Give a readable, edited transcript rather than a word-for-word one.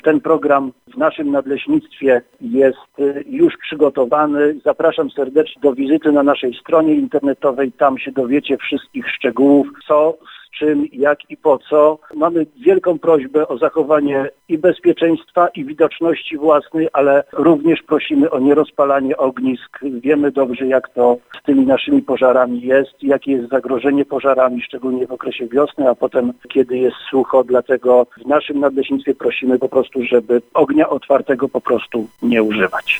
Ten program w naszym nadleśnictwie jest już przygotowany. Zapraszam serdecznie do wizyty na naszej stronie internetowej. Tam się dowiecie wszystkich szczegółów, co, z czym, jak i po co. Mamy wielką prośbę o zachowanie i bezpieczeństwa, i widoczności własnej, ale również prosimy o nierozpalanie ognisk. Wiemy dobrze, jak to z tymi naszymi pożarami jest, jakie jest zagrożenie pożarami, szczególnie w okresie wiosny, a potem, kiedy jest sucho. Dlatego w naszym nadleśnictwie prosimy po prostu, żeby ognia otwartego po prostu nie używać.